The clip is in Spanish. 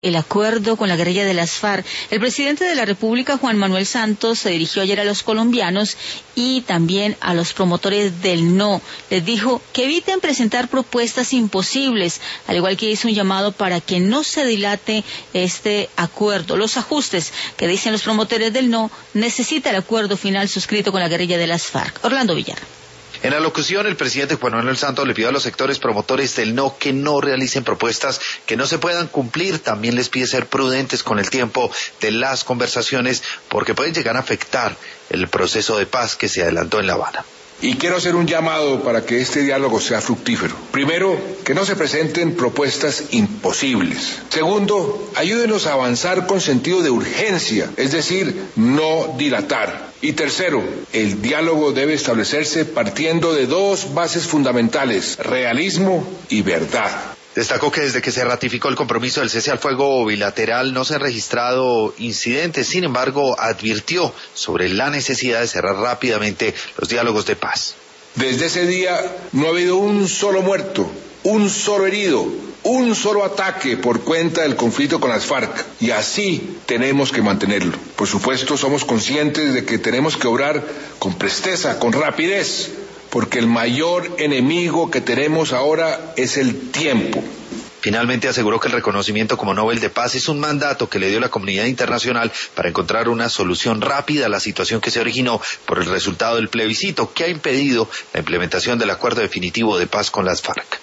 el acuerdo con la guerrilla de las FARC. El presidente de la República, Juan Manuel Santos, se dirigió ayer a los colombianos y también a los promotores del no. Les dijo que eviten presentar propuestas imposibles, al igual que hizo un llamado para que no se dilate este acuerdo. Los ajustes que dicen los promotores del no necesita el acuerdo final suscrito con la guerrilla de las FARC. Orlando Villar. En la locución, el presidente Juan Manuel Santos le pidió a los sectores promotores del no que no realicen propuestas que no se puedan cumplir. También les pide ser prudentes con el tiempo de las conversaciones porque pueden llegar a afectar el proceso de paz que se adelantó en La Habana. Y quiero hacer un llamado para que este diálogo sea fructífero. Primero, que no se presenten propuestas imposibles. Segundo, ayúdenos a avanzar con sentido de urgencia, es decir, no dilatar. Y tercero, el diálogo debe establecerse partiendo de dos bases fundamentales: realismo y verdad. Destacó que desde que se ratificó el compromiso del cese al fuego bilateral no se han registrado incidentes. Sin embargo, advirtió sobre la necesidad de cerrar rápidamente los diálogos de paz. Desde ese día no ha habido un solo muerto, un solo herido, un solo ataque por cuenta del conflicto con las FARC, y así tenemos que mantenerlo. Por supuesto, somos conscientes de que tenemos que obrar con presteza, con rapidez, porque el mayor enemigo que tenemos ahora es el tiempo. Finalmente aseguró que el reconocimiento como Nobel de Paz es un mandato que le dio la comunidad internacional para encontrar una solución rápida a la situación que se originó por el resultado del plebiscito que ha impedido la implementación del acuerdo definitivo de paz con las FARC.